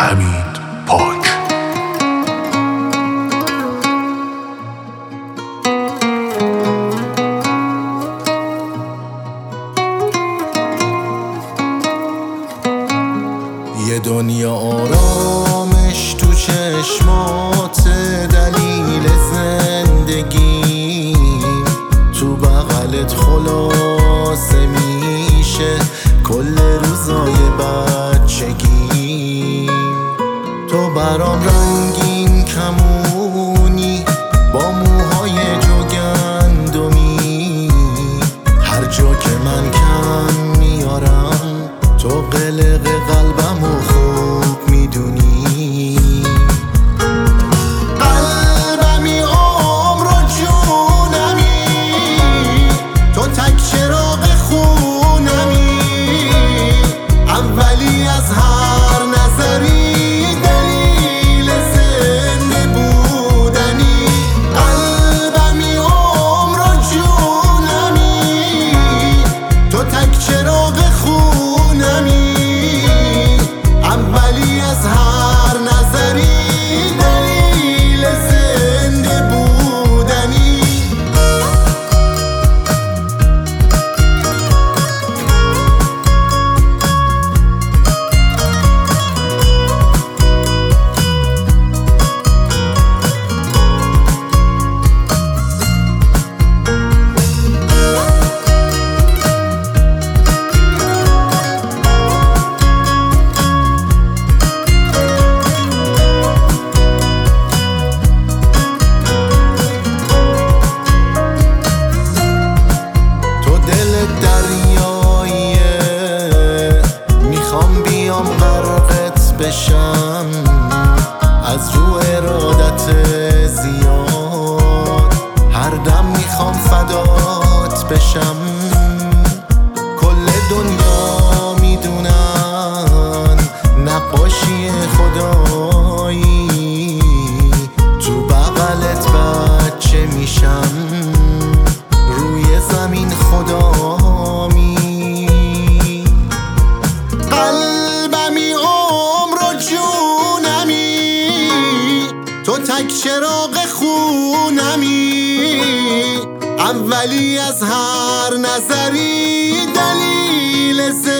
حمید پاک. یه دنیا آرامش تو چشمات، دلیل زندگی تو بغلت خلاصه میشه کل روزای بچگی. تو برام رنگین کمونی با موهای جوگندمی، هر جا که من کم میارم تو قلق قلبمو خوب میدونی. قلبمی عمر و جونمی، تو تک چراغ خونمی، اولی از هر نظری، دلیل زنده بودنی. قلبمی عمر و جونمی، تو تک چراغ خونمی، اولی از هر نظری، دلیل زنده بودنی. بشم از رو ارادت زیاد، هر دم میخوام فدات بشم. کل دنیا میدونن نقاشی خدایی، تو بغلت بچه میشم روی زمین خدامی. تو تک چراغ خونمی، اولی از هر نظری، دلیل